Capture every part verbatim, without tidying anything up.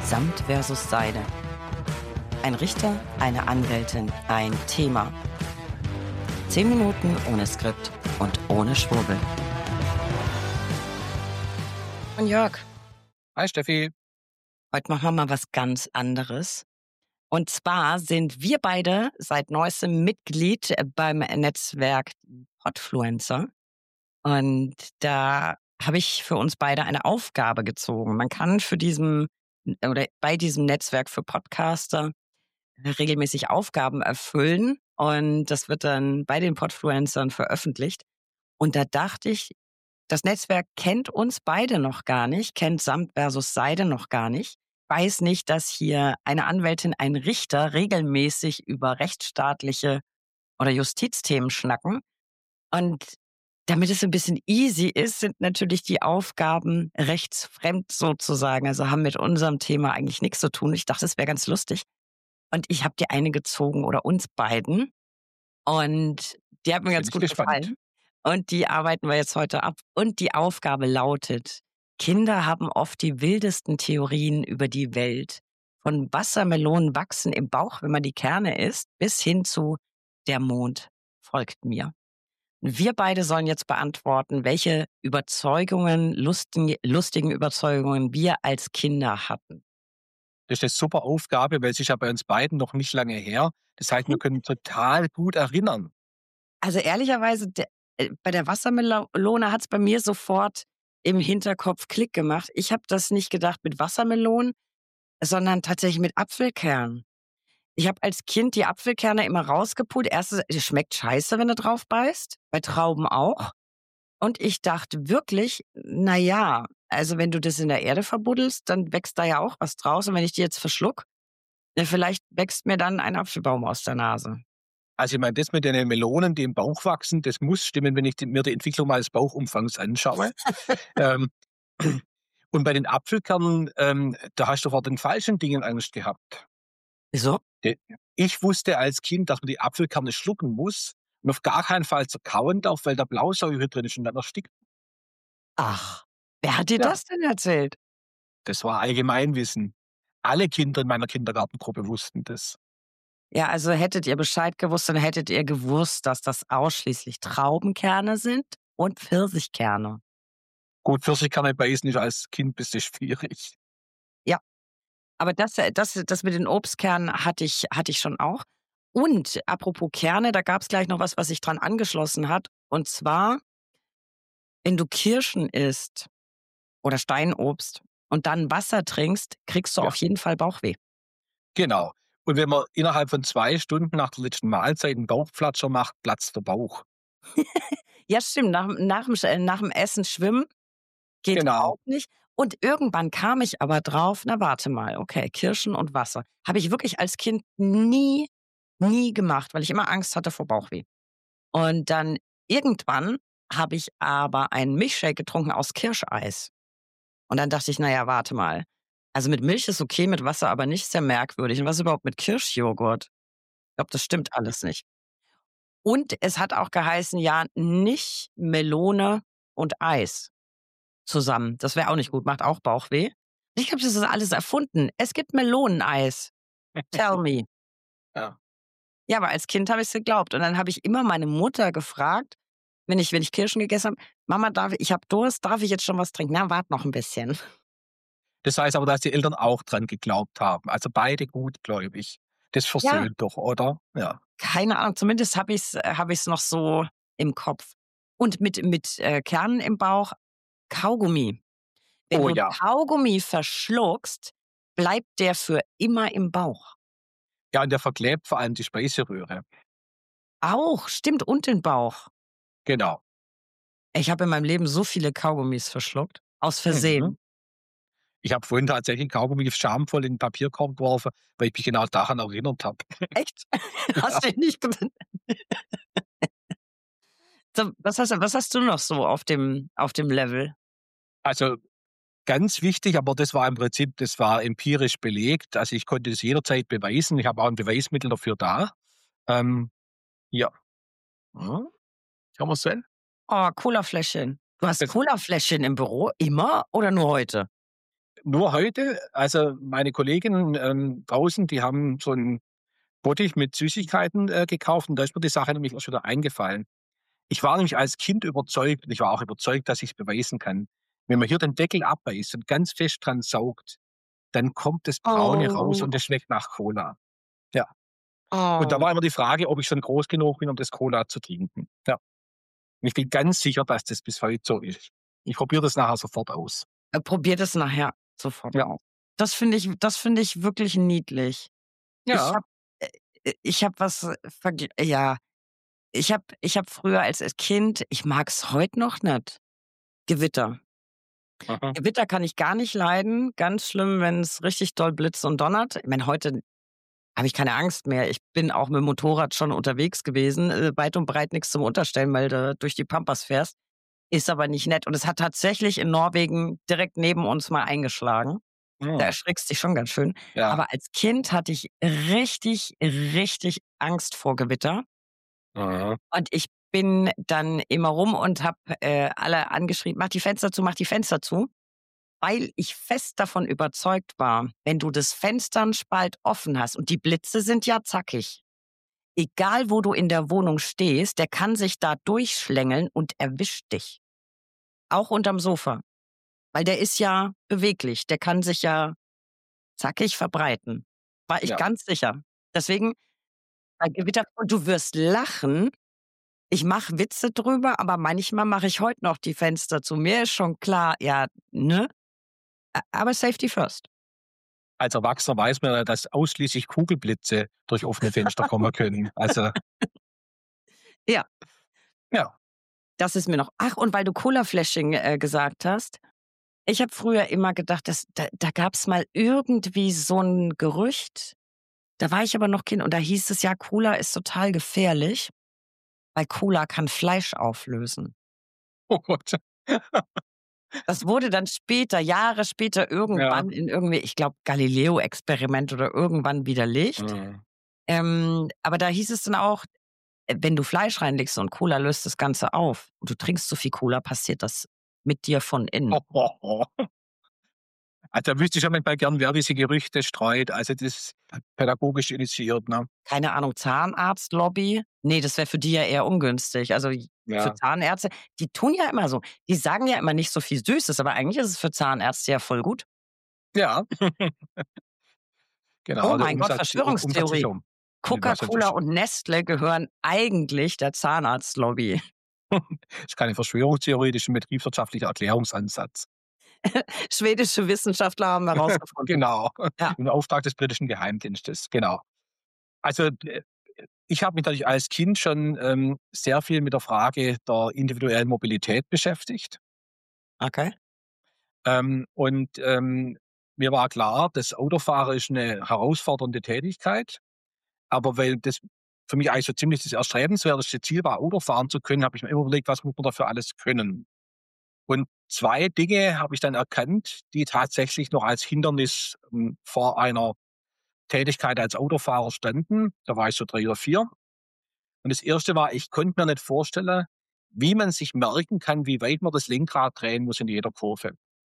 Samt versus Seide. Ein Richter, eine Anwältin, ein Thema. Zehn Minuten ohne Skript und ohne Schwurbel. Und Jörg, Hi Steffi. heute machen wir mal was ganz anderes. Und zwar sind wir beide seit neuestem Mitglied beim Netzwerk Podfluencer. Und da habe ich für uns beide eine Aufgabe gezogen. Man kann für diesem oder bei diesem Netzwerk für Podcaster regelmäßig Aufgaben erfüllen und das wird dann bei den Podfluencern veröffentlicht. Und da dachte ich, das Netzwerk kennt uns beide noch gar nicht, kennt Samt versus Seide noch gar nicht, weiß nicht, dass hier eine Anwältin, ein Richter regelmäßig über rechtsstaatliche oder Justizthemen schnacken. Und damit es ein bisschen easy ist, sind natürlich die Aufgaben rechtsfremd sozusagen, also haben mit unserem Thema eigentlich nichts zu tun. Ich dachte, es wäre ganz lustig. Und ich habe dir eine gezogen oder uns beiden. Und die hat mir ganz gut gefallen. Und die arbeiten wir jetzt heute ab. Und die Aufgabe lautet: Kinder haben oft die wildesten Theorien über die Welt. Von Wassermelonen wachsen im Bauch, wenn man die Kerne isst, bis hin zu der Mond folgt mir. Wir beide sollen jetzt beantworten, welche Überzeugungen, lustigen, lustigen Überzeugungen wir als Kinder hatten. Das ist eine super Aufgabe, weil es ist ja bei uns beiden noch nicht lange her. Das heißt, wir können total gut erinnern. Also ehrlicherweise, der, äh, bei der Wassermelone hat es bei mir sofort im Hinterkopf Klick gemacht. Ich habe das nicht gedacht mit Wassermelonen, sondern tatsächlich mit Apfelkernen. Ich habe als Kind die Apfelkerne immer rausgepult. Erstens, es schmeckt scheiße, wenn du drauf beißt. Bei Trauben auch. Und ich dachte wirklich, na ja, also wenn du das in der Erde verbuddelst, dann wächst da ja auch was draus. Und wenn ich die jetzt verschluck, dann vielleicht wächst mir dann ein Apfelbaum aus der Nase. Also ich meine, das mit den Melonen, die im Bauch wachsen, das muss stimmen, wenn ich die, mir die Entwicklung meines Bauchumfangs anschaue. ähm, und bei den Apfelkernen, ähm, da hast du vor den falschen Dingen Angst gehabt. Wieso? Ich wusste als Kind, dass man die Apfelkerne schlucken muss und auf gar keinen Fall zerkauen darf, weil da Blausäure drin ist und dann erstickt. Ach, wer hat dir Ja, das denn erzählt? das war Allgemeinwissen. Alle Kinder in meiner Kindergartengruppe wussten das. Ja, also hättet ihr Bescheid gewusst, dann hättet ihr gewusst, dass das ausschließlich Traubenkerne sind und Pfirsichkerne. Gut, Pfirsichkerne beißen ist als Kind ein bisschen schwierig. Ja, aber das, äh, das, das mit den Obstkernen hatte ich, hatte ich schon auch. Und apropos Kerne, da gab es gleich noch was, was sich dran angeschlossen hat. Und zwar, wenn du Kirschen isst oder Steinobst und dann Wasser trinkst, kriegst du Ja, auf jeden Fall Bauchweh. genau. Und wenn man innerhalb von zwei Stunden nach der letzten Mahlzeit einen Bauchflatscher macht, platzt der Bauch. Ja, stimmt, nach, nach, dem, Sch- nach dem Essen schwimmen geht Genau. auch nicht. Und irgendwann kam ich aber drauf, na warte mal, okay, Kirschen und Wasser. Habe ich wirklich als Kind nie, nie gemacht, weil ich immer Angst hatte vor Bauchweh. Und dann irgendwann habe ich aber einen Milchshake getrunken aus Kirscheis. Und dann dachte ich, naja, warte mal. Also mit Milch ist okay, mit Wasser aber nicht, sehr merkwürdig. Und was überhaupt mit Kirschjoghurt? Ich glaube, das stimmt alles nicht. Und es hat auch geheißen, ja, nicht Melone und Eis zusammen. Das wäre auch nicht gut, macht auch Bauchweh. Ich glaube, das ist alles erfunden. Es gibt Meloneneis. Tell me. Ja. Ja, aber als Kind habe ich es geglaubt. Und dann habe ich immer meine Mutter gefragt, wenn ich, wenn ich Kirschen gegessen habe, Mama, darf ich, ich habe Durst, darf ich jetzt schon was trinken? Na, wart noch ein bisschen. Das heißt aber, dass die Eltern auch dran geglaubt haben. Also beide gutgläubig. Das Ja, versöhnt doch, oder? Ja. keine Ahnung. Zumindest habe ich es hab ich's noch so im Kopf. Und mit, mit äh, Kernen im Bauch, Kaugummi. Wenn Oh du ja. Kaugummi verschluckst, bleibt der für immer im Bauch. Ja, und der verklebt vor allem die Speiseröhre. Auch, stimmt, und den Bauch. Genau. Ich habe in meinem Leben so viele Kaugummis verschluckt. Aus Mhm. Versehen. Ich habe vorhin tatsächlich Kaugummi schamvoll in den Papierkorb geworfen, weil ich mich genau daran erinnert habe. Echt? Ja. Hast du nicht gesehen? So, was hast, du- was hast du noch so auf dem, auf dem Level? Also ganz wichtig, aber das war im Prinzip, das war empirisch belegt. Also ich konnte das jederzeit beweisen. Ich habe auch ein Beweismittel dafür da. Ähm, ja. Hm? Kann man sehen? Oh, Colafläschchen. Du hast Das, Colafläschchen im Büro? Immer oder nur heute? nur heute, also meine Kolleginnen ähm, draußen, die haben so 'n Bottich mit Süßigkeiten äh, gekauft und da ist mir die Sache nämlich erst wieder eingefallen. Ich war nämlich als Kind überzeugt und ich war auch überzeugt, dass ich's beweisen kann. Wenn man hier den Deckel abbeißt und ganz fest dran saugt, dann kommt das Braune raus und Oh, das schmeckt nach Cola. Ja. Und da oh. war immer die Frage, ob ich schon groß genug bin, um das Cola zu trinken. Ja. Und ich bin ganz sicher, dass das bis heute so ist. Ich probiere das nachher sofort aus. Äh, probier das nachher sofort Ja. aus. Das finde ich das finde ich wirklich niedlich. Ich Ja. habe äh, ich habe was äh, vergl ja, ich habe ich habe früher als als Kind ich mag's heut noch nicht, Gewitter. Mhm. Gewitter kann ich gar nicht leiden. Ganz schlimm, wenn's richtig doll blitzt und donnert. Ich meine, heute habe ich keine Angst mehr. Ich bin auch mit'm Motorrad schon unterwegs gewesen, äh, weit und breit nix zum Unterstellen, weil du durch die Pampas fährst. Ist aber nicht nett. Und es hat tatsächlich in Norwegen direkt neben uns mal eingeschlagen. Da Mhm. erschrickst dich schon ganz schön. Ja. Aber als Kind hatte ich richtig, richtig Angst vor Gewitter. Mhm. Und ich bin dann immer rum und habe, äh, alle angeschrien: „Mach die Fenster zu, mach die Fenster zu." Weil ich fest davon überzeugt war, wenn du das Fenster 'n Spalt offen hast und die Blitze sind ja zackig. Egal, wo du in der Wohnung stehst, der kann sich da durchschlängeln und erwischt dich. Auch unterm Sofa. Weil der ist ja beweglich. Der kann sich ja zackig verbreiten. War ich Ja. ganz sicher. Deswegen bei Gewitter und du wirst lachen. Ich mache Witze drüber, aber manchmal mache ich heute noch die Fenster zu. Mir ist schon klar, ja, ne? A aber Safety first. Als Erwachsener weiß man ja, dass ausschließlich Kugelblitze durch offene Fenster kommen können. Also, Ja, ja. das ist mir noch ach, und weil du Cola-Flashing, äh, gesagt hast. Ich habe früher immer gedacht, dass da da gab's mal irgendwie so 'n Gerücht. Da war ich aber noch Kind und da hieß es ja, Cola ist total gefährlich, weil Cola kann Fleisch auflösen. Oh Gott. Das wurde dann später, Jahre später Ja. irgendwann in irgendwie, ich glaube, Galileo-Experiment oder irgendwann widerlegt. Mhm. Ähm, aber da hieß es dann auch, äh, wenn du Fleisch reinlegst und Cola löst das Ganze auf und du trinkst zu viel Cola, passiert das mit dir von innen. Also, da wüsste ich ja manchmal gern, wer diese Gerüchte streut. Also, das ist pädagogisch initiiert, ne? Keine Ahnung, Zahnarztlobby? Ne, das wäre für die ja eher ungünstig. Also, j für Ja. Zahnärzte, die tun ja immer so. Die sagen ja immer nicht so viel Süßes, aber eigentlich ist es für Zahnärzte ja voll gut. Ja. Oh Genau, der mein Gott, Umsatz U Verschwörungstheorie. Umsatzsicherung findet da sonst Coca-Cola statt. und Nestle gehören eigentlich der Zahnarztlobby. Ist keine Verschwörungstheorie, das ist 'n betriebswirtschaftlicher Erklärungsansatz. Schwedische Wissenschaftler haben herausgefunden. Genau, Ja, im Auftrag des britischen Geheimdienstes, genau. Also, d ich habe mich natürlich als Kind schon, ähm, sehr viel mit der Frage der individuellen Mobilität beschäftigt. okay. Ähm, und, ähm, mir war klar, das Autofahren ist 'ne herausfordernde Tätigkeit, aber weil das für mich eigentlich so ziemlich das erstrebenswerteste Ziel war, Auto fahren zu können, habe ich mir immer überlegt, was muss man dafür alles können? Und zwei Dinge habe ich dann erkannt, die tatsächlich noch als Hindernis, hm, vor einer Tätigkeit als Autofahrer standen. Da war ich so drei oder vier. Und das erste war, ich konnte mir nicht vorstellen, wie man sich merken kann, wie weit man das Lenkrad drehen muss in jeder Kurve.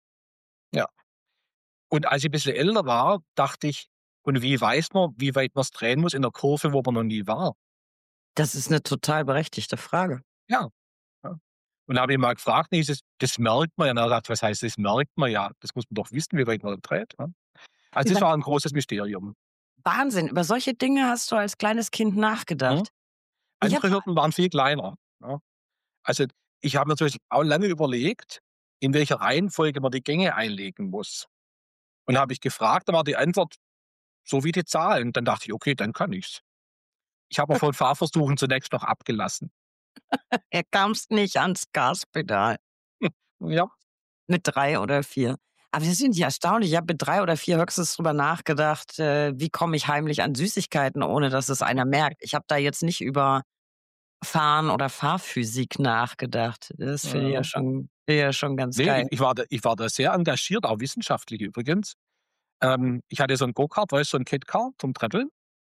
Ja. Und als ich 'n bisschen älter war, dachte ich: „Und wie weiß man, wie weit man's drehen muss in der Kurve, wo man noch nie war?“ Das ist 'ne total berechtigte Frage. Ja, ja. Und da habe ich mal gefragt, hieß es: „Das merkt man ja.“ Und er sagt: „Was heißt, das merkt man ja? Das muss man doch wissen, wie weit man da dreht“, ne? Also, das war 'n großes Mysterium. Wahnsinn, über solche Dinge hast du als kleines Kind Mhm. nachgedacht. Ich habe Andere Hürden waren viel kleiner, ne? Also, ich habe mir zum Beispiel auch lange überlegt, in welcher Reihenfolge man die Gänge einlegen muss. Und habe ich gefragt, da war die Antwort so wie die Zahlen. Dann dachte ich: „Okay, dann kann ich's.“ Ich habe aber von Fahrversuchen zunächst noch abgelassen. er kamst nicht ans Gaspedal Ja, mit drei oder vier. Aber das finde ich erstaunlich. Ich habe mit drei oder vier höchstens drüber nachgedacht, äh, wie komme ich heimlich an Süßigkeiten, ohne dass es einer merkt. Ich habe da jetzt nicht über Fahren oder Fahrphysik nachgedacht. Das finde ich ja ja. schon finde ich ja schon ganz Ne, geil. ich ich war da ich war da sehr engagiert, auch wissenschaftlich übrigens. Ähm, ich hatte so 'n Go-Kart, weißt du, so 'n Kid-Car zum Tretteln.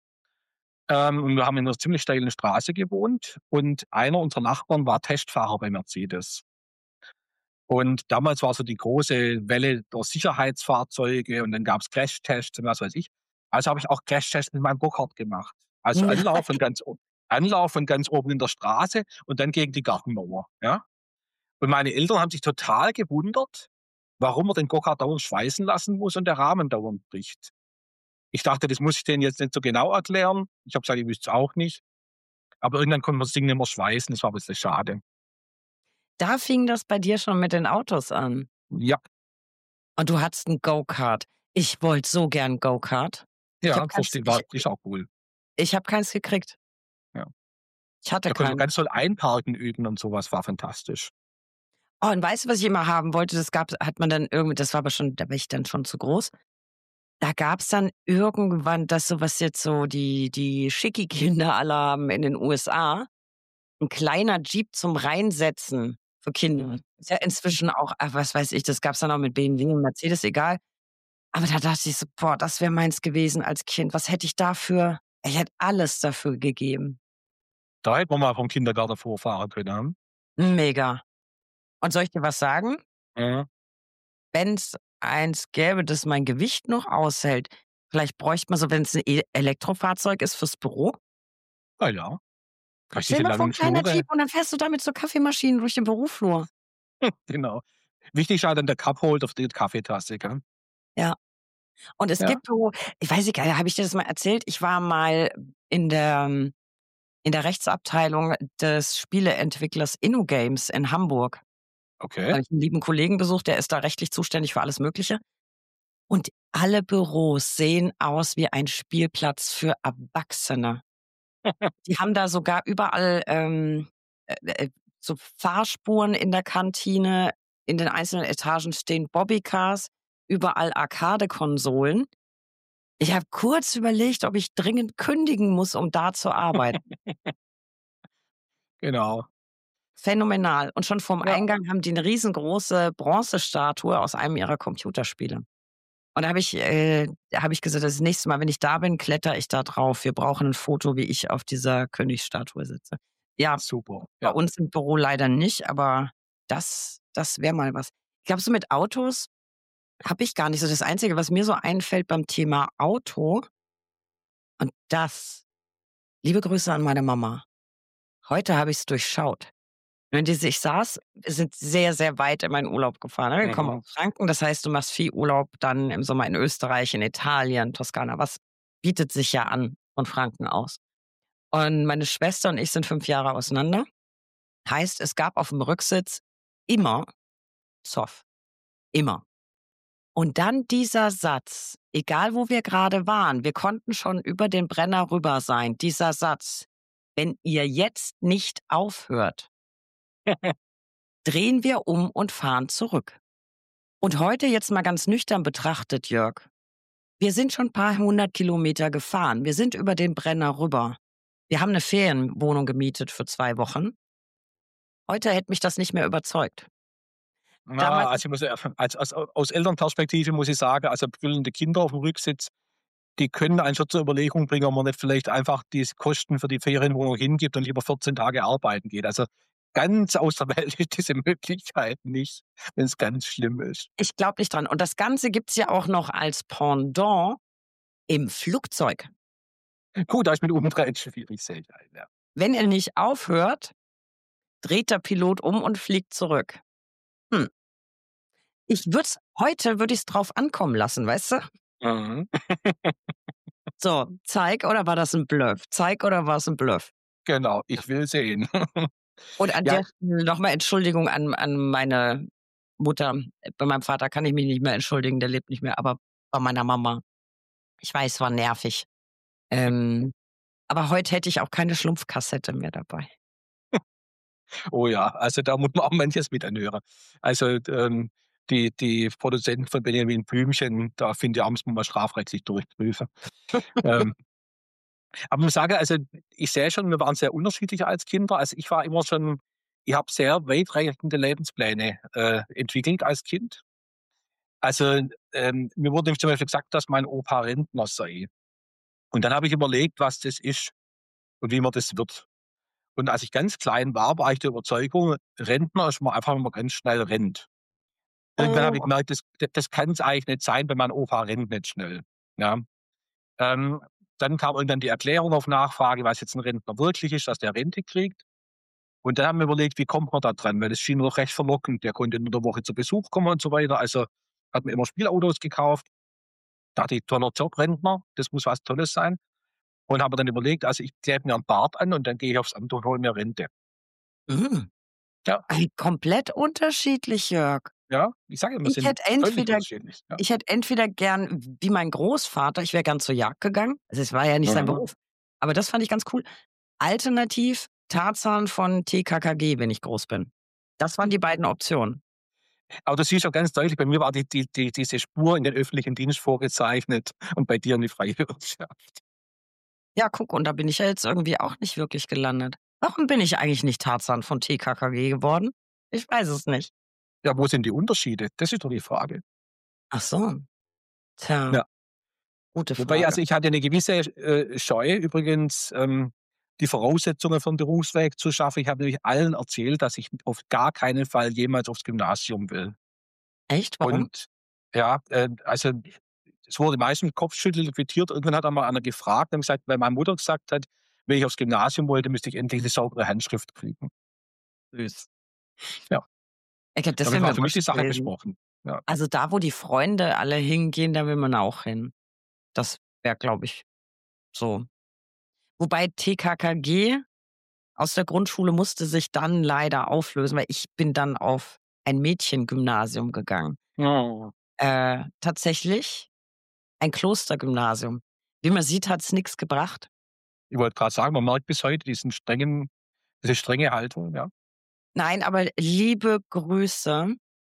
Ähm, und wir haben in 'ner ziemlich steilen Straße gewohnt und einer unserer Nachbarn war Testfahrer bei Mercedes. Und damals war so die große Welle der Sicherheitsfahrzeuge und dann gab's Crashtests und was weiß ich. Also habe ich auch Crashtests mit meinem Go-Kart gemacht. Also Anlauf von ganz o Anlauf von ganz oben in der Straße und dann gegen die Gartenmauer, ja? Und meine Eltern haben sich total gewundert, warum man den Go-Kart dauernd schweißen lassen muss und der Rahmen dauernd bricht. Ich dachte, das muss ich denen jetzt nicht so genau erklären. Ich habe gesagt, ich wüsste es auch nicht. Aber irgendwann konnte man das Ding nicht mehr schweißen, das war 'n bisschen schade. Da fing das bei dir schon mit den Autos an? Ja. Und du hattest 'n Go-Kart. Ich wollte so gern Go-Kart. Ich habe Ja, keins war ich ist auch cool. ich habe keins gekriegt. Ja. Ich hatte Da konnte man keins. ganz toll einparken üben und so was, war fantastisch. Oh, und weißt du, was ich immer haben wollte? Das gab's hat man dann irgendwie das war aber schon da war ich dann schon zu groß. Da gab's dann irgendwann das so was jetzt so die die Schicki-Kinder alle haben in den U S A, 'n kleiner Jeep zum Reinsetzen für Kinder. Ist ja inzwischen auch ach, was weiß ich, das gab's dann auch mit B M W und Mercedes, egal. Aber da dachte ich so: „Boah, das wäre meins gewesen als Kind. Was hätte ich dafür“ ich hätte alles dafür gegeben. Da hätte man mal vom Kindergarten vorfahren können, ne? Mega. Und soll ich dir was sagen? Mhm. Wenn's eins gäbe, das mein Gewicht noch aushält, vielleicht bräuchte man so, wenn's 'n E Elektrofahrzeug ist fürs Büro. Ah ja. Kann Stell dir diese mal vor, 'n langen kleiner Flure. Jeep und dann fährst du damit so Kaffeemaschinen durch den Büroflur. Genau. Wichtig halt dann der Cupholder für die Kaffeetasse, gell? Ja. Und es Ja. gibt so ich weiß nicht, habe ich dir das mal erzählt? Ich war mal in der in der Rechtsabteilung des Spieleentwicklers InnoGames in Hamburg. Okay. Habe ich 'n lieben Kollegen besucht, der ist da rechtlich zuständig für alles Mögliche. Und alle Büros sehen aus wie ein Spielplatz für Erwachsene. Die haben da sogar überall, ähm, äh, äh, so Fahrspuren in der Kantine. In den einzelnen Etagen stehen Bobbycars, überall Arcade-Konsolen. Ich habe kurz überlegt, ob ich dringend kündigen muss, um da zu arbeiten. Genau. Phänomenal. Und schon vorm Ja. Eingang haben die 'ne riesengroße Bronzestatue aus einem ihrer Computerspiele. Und da habe ich äh, da habe ich gesagt: „Das nächste Mal, wenn ich da bin, klettere ich da drauf. Wir brauchen 'n Foto, wie ich auf dieser Königsstatue sitze.“ Ja, Super, bei ja. uns im Büro leider nicht, aber das das wäre mal was. Ich glaube, so mit Autos habe ich gar nicht so das Einzige, was mir so einfällt beim Thema Auto und das liebe Grüße an meine Mama. Heute habe ich's durchschaut. Wenn die sich saß wir sind sehr, sehr weit in meinen Urlaub gefahren, ne? Wir kommen Mhm. aus Franken, das heißt, du machst viel Urlaub dann im Sommer in Österreich, in Italien, Toskana, was bietet sich ja an von Franken aus. Und meine Schwester und ich sind fünf Jahre auseinander. Heißt, es gab aufm Rücksitz immer Zoff, immer. Und dann dieser Satz, egal wo wir grade waren, wir konnten schon über den Brenner rüber sein, dieser Satz: „Wenn ihr jetzt nicht aufhört“ „drehen wir um und fahren zurück.“ Und heute jetzt mal ganz nüchtern betrachtet, Jörg, wir sind schon paar hundert Kilometer gefahren. Wir sind über den Brenner rüber. Wir haben 'ne Ferienwohnung gemietet für zwei Wochen. Heute hätte mich das nicht mehr überzeugt. Na, Damals also ich muss ja als als aus Elternperspektive muss ich sagen, also brüllende Kinder aufm Rücksitz, die können einen schon zur Überlegung bringen, ob man nicht vielleicht einfach die Kosten für die Ferienwohnung hingibt und lieber vierzehn Tage arbeiten geht. Also, ganz aus der Welt ist diese Möglichkeit nicht, wenn's ganz schlimm ist. Ich glaube nicht dran. Und das Ganze gibt's ja auch noch als Pendant im Flugzeug. Gut, da ist mit umdrehen schwierig, sehe ich ein, ja. Wenn er nicht aufhört, dreht der Pilot um und fliegt zurück. Hm. Ich würde es heute würde ich's drauf ankommen lassen, weißt du? Mhm. So, zeig oder war das 'n Bluff? Zeig oder war's 'n Bluff? Genau, ich will sehen. Und an Ja der Stelle noch mal Entschuldigung an an meine Mutter. Bei meinem Vater kann ich mich nicht mehr entschuldigen, der lebt nicht mehr, aber bei meiner Mama. Ich weiß, war nervig. Ähm, aber heute hätte ich auch keine Schlumpfkassette mehr dabei. Oh ja, also da muss man auch manches mit anhören. Also, d ähm, die die Produzenten von Benjamin Blümchen, da finde ich, da muss man mal strafrechtlich durchprüfen. Ähm aber muss sagen, also ich sehe schon, wir waren sehr unterschiedlich als Kinder. Also, ich war immer schon ich habe sehr weitreichende Lebenspläne, äh, entwickelt als Kind. Also, ähm, mir wurde zum Beispiel gesagt, dass mein Opa Rentner sei. Und dann habe ich überlegt, was das ist und wie man das wird. Und als ich ganz klein war, war ich der Überzeugung, Rentner ist man einfach, wenn man ganz schnell rennt. Irgendwann habe ich Oh. gemerkt, das d das kann's eigentlich nicht sein, weil mein Opa rennt nicht schnell, ja? Ähm, dann kam irgendwann die Erklärung auf Nachfrage, was jetzt 'n Rentner wirklich ist, dass der Rente kriegt. Und dann haben wir überlegt, wie kommt man da dran? Weil das schien doch recht verlockend. Der konnte unter der Woche zu Besuch kommen und so weiter. Also, hat mir immer Spielautos gekauft. Dachte ich: „Toller Job, Rentner, das muss was Tolles sein.“ Und habe mir dann überlegt, also, ich klebe mir 'n Bart an und dann gehe ich aufs Amt und hole mir Rente. Mhm. Ja, Ey, komplett unterschiedlich, Jörg. ja, ich sage ja, wir Ich sind hätte völlig entweder unterschiedlich, ja. ich hätte entweder gern wie mein Großvater, ich wäre gern zur Jagd gegangen. Also, es war ja nicht sein Mhm. Beruf, aber das fand ich ganz cool. Alternativ Tarzan von T K K G, wenn ich groß bin. Das waren die beiden Optionen. Aber du siehst ja ganz deutlich, bei mir war die die die diese Spur in den öffentlichen Dienst vorgezeichnet und bei dir in die freie Wirtschaft. Ja, guck, und da bin ich ja jetzt irgendwie auch nicht wirklich gelandet. Warum bin ich eigentlich nicht Tarzan von T K K G geworden? Ich weiß es nicht. Ja, wo sind die Unterschiede? Das ist doch die Frage. Ach so, tja, Ja. gute Wobei, Frage. also, ich hatte 'ne gewisse, äh, Scheu übrigens, ähm, die Voraussetzungen für 'n Berufsweg zu schaffen. Ich habe nämlich allen erzählt, dass ich auf gar keinen Fall jemals aufs Gymnasium will. Echt? Warum? Und ja, äh, also, es wurde meist mit Kopfschütteln quittiert. Irgendwann hat einmal einer gefragt und gesagt, weil meine Mutter gesagt hat, wenn ich aufs Gymnasium wollte, müsste ich endlich 'ne saubere Handschrift kriegen. Süß. Ja, Ich glaube, das damit wäre war mir für mich wurscht die Sache gewesen. besprochen. Ja. Also, da, wo die Freunde alle hingehen, da will man auch hin. Das wäre, glaube ich, so. Wobei T K K G aus der Grundschule musste sich dann leider auflösen, weil ich bin dann auf ein Mädchengymnasium gegangen. Oh. Äh, tatsächlich ein Klostergymnasium. Wie man sieht, hat's nix gebracht. Ich wollte grad sagen, man merkt bis heute diesen strengen diese strenge Haltung, ja. Nein, aber liebe Grüße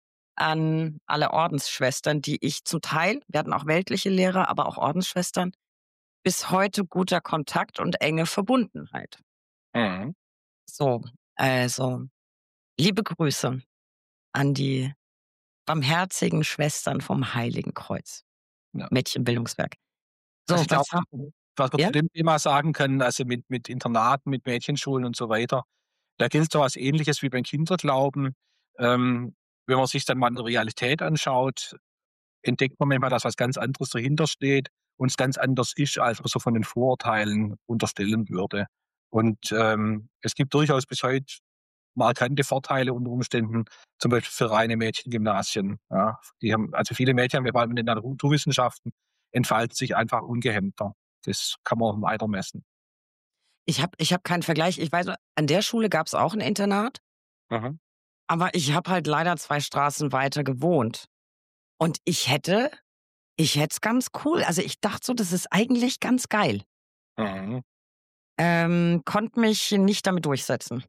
an alle Ordensschwestern, die ich zum Teil, wir hatten auch weltliche Lehrer, aber auch Ordensschwestern, bis heute guter Kontakt und enge Verbundenheit. Mhm. So, also, liebe Grüße an die barmherzigen Schwestern vom Heiligen Kreuz. Ja. Mädchenbildungswerk. Also, So, ich was glaube, haben was man ja? zu dem Thema sagen kann, also, mit mit Internaten, mit Mädchenschulen und so weiter, da gilt so was Ähnliches wie beim Kinderglauben. Ähm, wenn man sich dann mal in der Realität anschaut, entdeckt man manchmal, dass was ganz anderes dahinter steht und ganz anders ist, als man so von den Vorurteilen unterstellen würde. Und, ähm, es gibt durchaus bis heute markante Vorteile unter Umständen, zum Beispiel für reine Mädchengymnasien, ja. Die haben also, viele Mädchen, vor allem in den Naturwissenschaften, entfalten sich einfach ungehemmter. Das kann man weiter messen. Ich habe ich habe keinen Vergleich. Ich weiß nur, an der Schule gab's auch 'n Internat, Mhm. aber ich habe halt leider zwei Straßen weiter gewohnt. Und ich hätte ich hätte es ganz cool, also, ich dachte so, das ist eigentlich ganz geil. Mhm. Ähm, konnte mich nicht damit durchsetzen.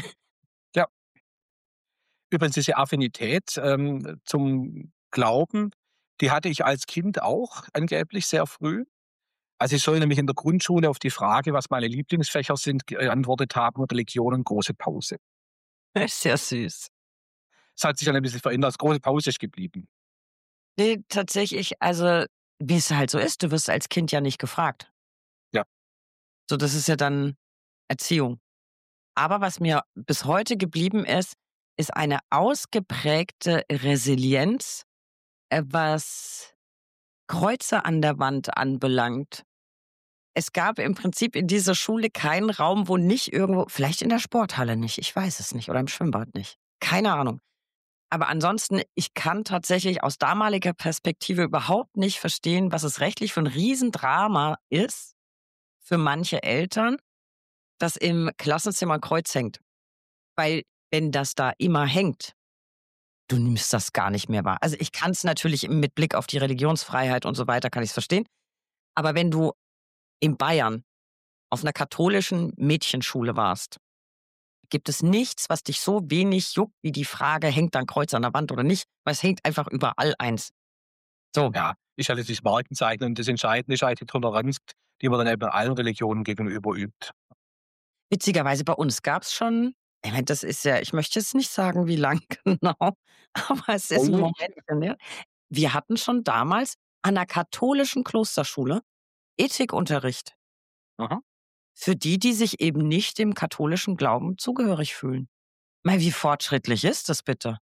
Ja. Übrigens diese Affinität, ähm, zum Glauben, die hatte ich als Kind auch angeblich sehr früh. Also, ich soll nämlich in der Grundschule auf die Frage, was meine Lieblingsfächer sind, geantwortet haben: Religion und große Pause. Sehr süß. Es hat sich dann ein bisschen verändert. Das große Pause ist geblieben. Ne, tatsächlich, also, wie es halt so ist, du wirst als Kind ja nicht gefragt. Ja. So, das ist ja dann Erziehung. Aber was mir bis heute geblieben ist, ist eine ausgeprägte Resilienz, äh, was Kreuze an der Wand anbelangt. Es gab im Prinzip in dieser Schule keinen Raum, wo nicht irgendwo, vielleicht in der Sporthalle nicht, ich weiß es nicht, oder im Schwimmbad nicht. Keine Ahnung. Aber ansonsten, ich kann tatsächlich aus damaliger Perspektive überhaupt nicht verstehen, was es rechtlich für 'n Riesendrama ist für manche Eltern, dass im Klassenzimmer 'n Kreuz hängt. Weil wenn das da immer hängt, du nimmst das gar nicht mehr wahr. Also, ich kann's natürlich mit Blick auf die Religionsfreiheit und so weiter kann ich's verstehen. Aber wenn du in Bayern auf 'ner katholischen Mädchenschule warst, gibt es nichts, was dich so wenig juckt wie die Frage: „Hängt da 'n Kreuz an der Wand oder nicht?“ Weil es hängt einfach überall eins. So. Ja, ist halt dieses Markenzeichen und das Entscheidende ist halt die Toleranz, die man dann eben allen Religionen gegenüber übt. Witzigerweise bei uns gab's schon, ich meine, das ist ja, ich möchte jetzt nicht sagen, wie lang genau, aber es ist 'n Oh. Momentchen, ja. Wir hatten schon damals an 'ner katholischen Klosterschule Ethikunterricht Aha. für die, die sich eben nicht dem katholischen Glauben zugehörig fühlen. Mei, wie fortschrittlich ist das bitte?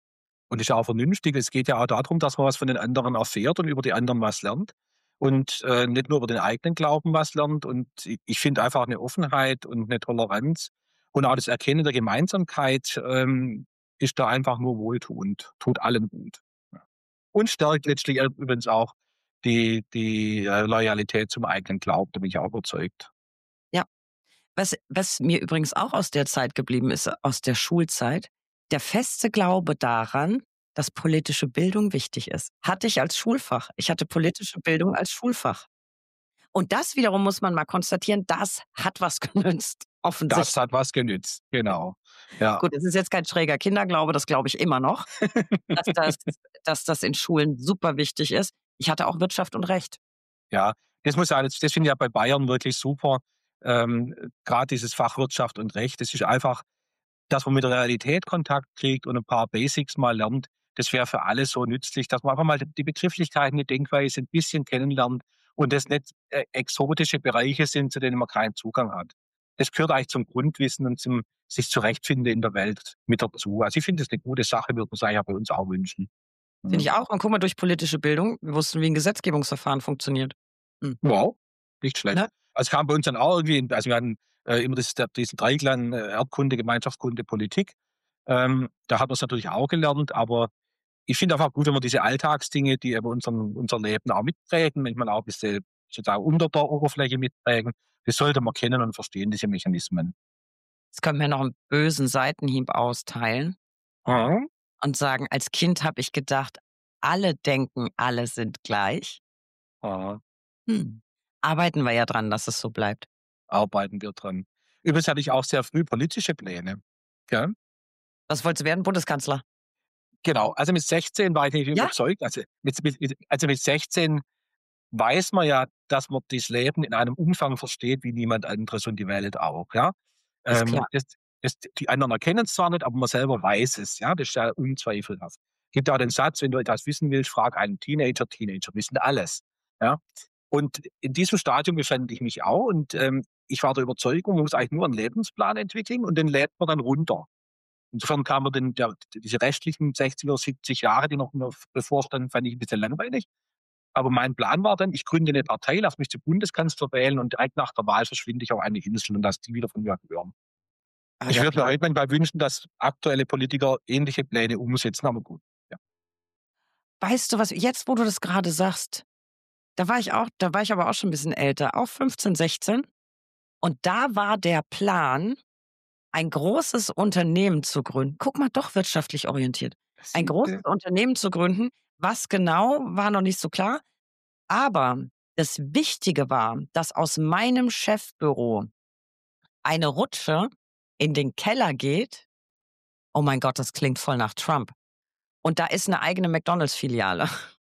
Und ist ja auch vernünftig. Es geht ja auch darum, dass man was von den anderen erfährt und über die anderen was lernt und äh, nicht nur über den eigenen Glauben was lernt. Und ich, ich finde einfach eine Offenheit und eine Toleranz und auch das Erkennen der Gemeinsamkeit ähm, ist da einfach nur wohltuend, tut allen gut. Ja. Und stärkt letztlich übrigens auch die, die äh, Loyalität zum eigenen Glauben, da bin ich auch überzeugt. Ja. Was, was mir übrigens auch aus der Zeit geblieben ist, aus der Schulzeit, der feste Glaube daran, dass politische Bildung wichtig ist. Hatte ich als Schulfach. Ich hatte politische Bildung als Schulfach. Und das wiederum muss man mal konstatieren, das hat was genützt. Das Offensichtlich. hat was genützt, genau. Ja. Gut, es ist jetzt kein schräger Kinderglaube, das glaube ich immer noch, dass das, dass das in Schulen super wichtig ist. Ich hatte auch Wirtschaft und Recht. Ja, das muss ja das das finde ich ja bei Bayern wirklich super. Ähm, grad dieses Fach Wirtschaft und Recht, das ist einfach, dass man mit der Realität Kontakt kriegt und ein paar Basics mal lernt. Das wäre für alle so nützlich, dass man einfach mal die Begrifflichkeiten, die Denkweise ein bisschen kennenlernt und das nicht äh, exotische Bereiche sind, zu denen man keinen Zugang hat. Das gehört eigentlich zum Grundwissen und zum sich zurechtfinden in der Welt mit dazu. Also, ich finde das eine gute Sache, würde man sich ja bei uns auch wünschen. Finde ich Mhm. auch. Und guck mal, durch politische Bildung, wir wussten, wie ein Gesetzgebungsverfahren funktioniert. Hm. Wow, nicht schlecht. Ne? Also, kam bei uns dann auch irgendwie also, wir hatten, äh, immer das der diesen Dreiklang, äh, Erdkunde, Gemeinschaftskunde, Politik. Ähm, da hat man's natürlich auch gelernt, aber ich finde einfach gut, wenn man diese Alltagsdinge, die eben unseren unser Leben auch mitprägen, manchmal auch ein bisschen sozusagen unter der Oberfläche mitprägen, das sollte man kennen und verstehen, diese Mechanismen. Jetzt können wir noch einen bösen Seitenhieb austeilen Mhm. und sagen, als Kind habe ich gedacht, alle denken, alle sind gleich. Mhm. Hm. Arbeiten wir ja dran, dass es so bleibt. Arbeiten wir dran. Übrigens hatte ich auch sehr früh politische Pläne, gell? Was wolltest du werden? Bundeskanzler? Genau, also mit sechzehn war ich nicht Ja, überzeugt. Also mit mit mit also mit sechzehn weiß man ja, dass man das Leben in einem Umfang versteht wie niemand anderes und die Welt auch, ja. ist klar. Ähm, das das die anderen erkennen es zwar nicht, aber man selber weiß es, ja, das ist ja unzweifelhaft. Gibt auch den Satz: „Wenn du etwas wissen willst, frag einen Teenager.“ Teenager wissen alles, ja. Und in diesem Stadium befand ich mich auch und, ähm, ich war der Überzeugung, man muss eigentlich nur einen Lebensplan entwickeln und den lädt man dann runter. Insofern kam mir denn der diese restlichen sechzig oder siebzig Jahre, die noch noch bevorstanden, fand ich ein bisschen langweilig. Aber mein Plan war dann, ich gründe eine Partei, lasse mich zum Bundeskanzler wählen und direkt nach der Wahl verschwinde ich auf eine Insel und lasse die wieder von mir hören. Aber Ich der würde mir Plan. heute manchmal wünschen, dass aktuelle Politiker ähnliche Pläne umsetzen, aber gut. Ja. Weißt du was, jetzt wo du das gerade sagst, da war ich auch da war ich aber auch schon ein bisschen älter, auch fünfzehn, sechzehn. Und da war der Plan, ein großes Unternehmen zu gründen. Guck mal, doch wirtschaftlich orientiert. Ein Siehst großes du? Unternehmen zu gründen. Was genau, war noch nicht so klar. Aber das Wichtige war, dass aus meinem Chefbüro eine Rutsche in den Keller geht. Oh mein Gott, das klingt voll nach Trump. Und da ist eine eigene McDonald's-Filiale.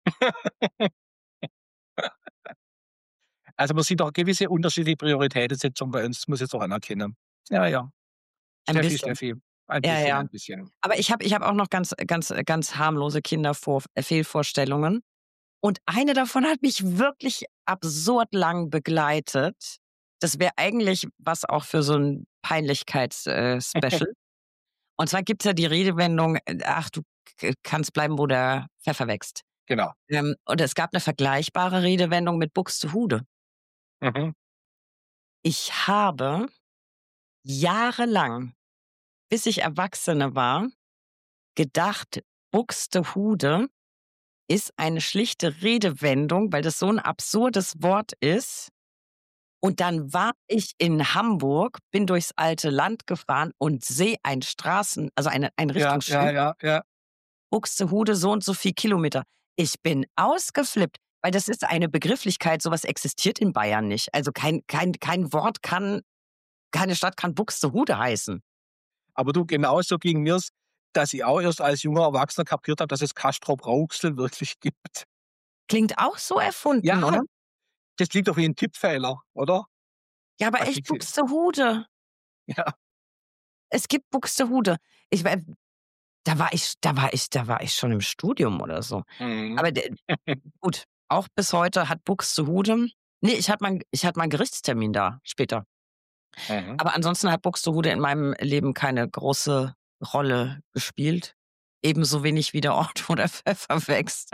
Also, man sieht auch gewisse unterschiedliche Prioritätensetzung bei uns, das muss ich jetzt auch anerkennen. Ja, ja. Ein Steffi, bisschen. Steffi. Ein Ja, bisschen, ja. ein bisschen. Aber ich habe ich habe auch noch ganz ganz ganz harmlose Kindervor äh, Fehlvorstellungen. Und eine davon hat mich wirklich absurd lang begleitet. Das wäre eigentlich was auch für so 'n Peinlichkeits äh, Special. Und zwar gibt's ja die Redewendung: äh, „Ach, du k kannst bleiben, wo der Pfeffer wächst.“ Genau. Ähm, und es gab 'ne vergleichbare Redewendung mit Buxtehude. Mhm. Ich habe jahrelang, bis ich Erwachsene war, gedacht, Buxtehude ist eine schlichte Redewendung, weil das so 'n absurdes Wort ist. Und dann war ich in Hamburg, bin durchs alte Land gefahren und sehe ein Straßen also eine ein Ja, ja, Richtungsschild, ja, ja. Buxtehude so und so viel Kilometer. Ich bin ausgeflippt, weil das ist eine Begrifflichkeit, so was existiert in Bayern nicht. Also kein kein kein Wort kann keine Stadt kann Buxtehude heißen. Aber du, genauso ging mir's, dass ich auch erst als junger Erwachsener kapiert habe, dass es Castrop-Rauxel wirklich gibt. Klingt auch so erfunden, Ja, oder? das klingt doch wie 'n Tippfehler, oder? Ja, aber Was echt denkst du? Buxtehude. Ja. Es gibt Buxtehude. Ich wei da war ich da war ich da war ich schon im Studium oder so. Mhm. Aber d gut, auch bis heute hat Buxtehude ne, ich hatte mal 'n ich hatte mal 'n Gerichtstermin da später. Mhm. Aber ansonsten hat Buxtehude in meinem Leben keine große Rolle gespielt. ebenso wenig wie der Ort, wo der Pfeffer wächst.